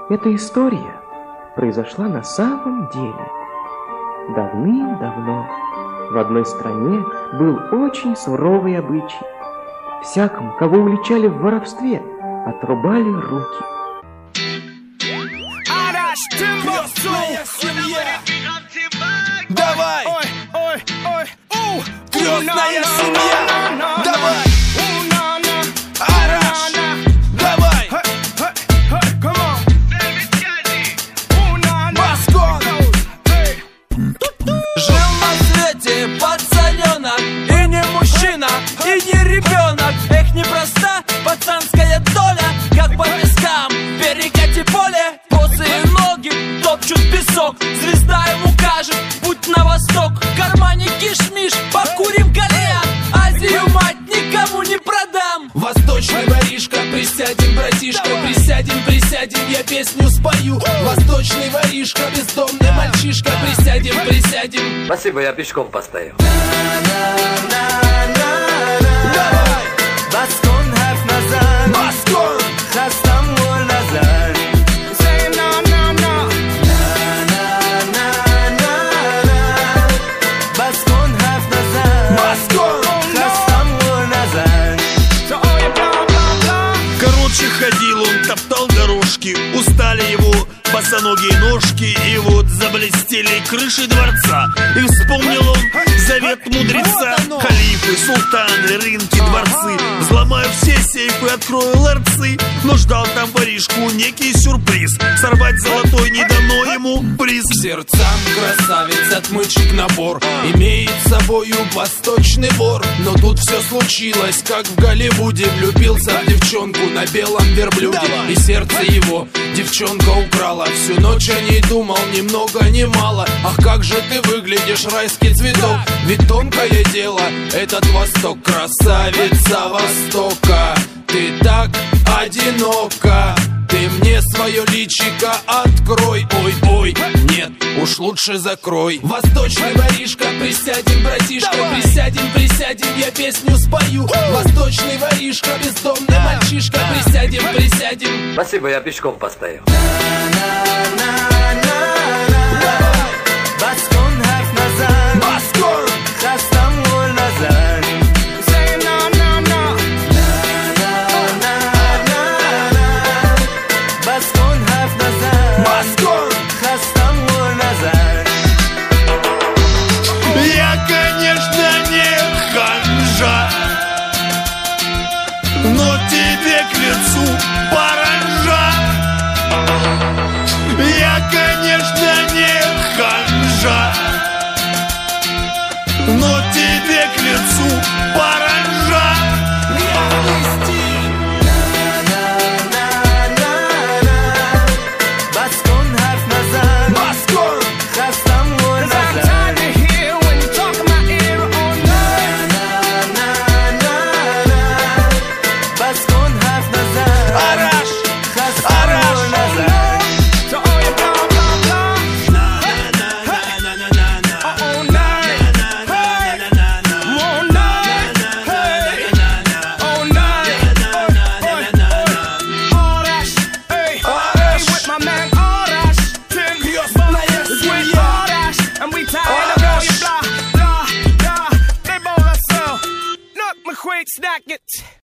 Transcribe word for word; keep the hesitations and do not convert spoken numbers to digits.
Эта история произошла на самом деле. Давным-давно в одной стране был очень суровый обычай. Всякому, кого уличали в воровстве, отрубали руки. Давай! Ой, ой, ой, у! Крестная семья! Давай! Араш! Давай! Баскон! Жил на свете пацаненок, и не мужчина, и не ребенок. Эх, непроста пацанская доля, как по пескам перекати поле. Босые ноги топчут песок, звезда ему кажет путь на восток. В кармане кишмиш, покурим кальян, Азию мать никому не продам. Восточный воришка, присядем, братишка, присядем, присядем, я песню спою. Восточный воришка, бездомный мальчишка, присядем, присядем. Спасибо, я пешком постою. Давай! Баскон, хав назад. Баскон! Хастам мол назад. Say no, no, no. Баскон, хав назад. Баскон! Хастам мол назад. Короче, ходил он, топтал дорожки, устали его босоногие ножки, и вот заблестели крыши дворца. И вспомнил он завет мудреца: халифы, султаны, рынки, дворцы. Взломаю все сейфы, открою ларцы. Но ждал там воришку некий сюрприз. Сорвать золотой не дано ему приз. К сердцам красавиц отмычек набор, имеет с собою восточный вор. Но тут все случилось, как в Голливуде. Влюбился в девчонку на белом верблюде. И сердце его девчонка украла. Всю ночь о ней думал, ни много ни мало. Ах, как же ты выглядишь, райский цветок. Ведь тонкое дело этот Восток. Красавица Востока, ты так одинока. Ты мне свое личико открой. Ой, ой, нет, уж лучше закрой. Восточный воришка, присядем, братишка. Давай. Присядем, присядем, я песню спою. Восточный воришка, бездомный мальчишка. Присядем, присядем. Спасибо, я пешком постою. На-на.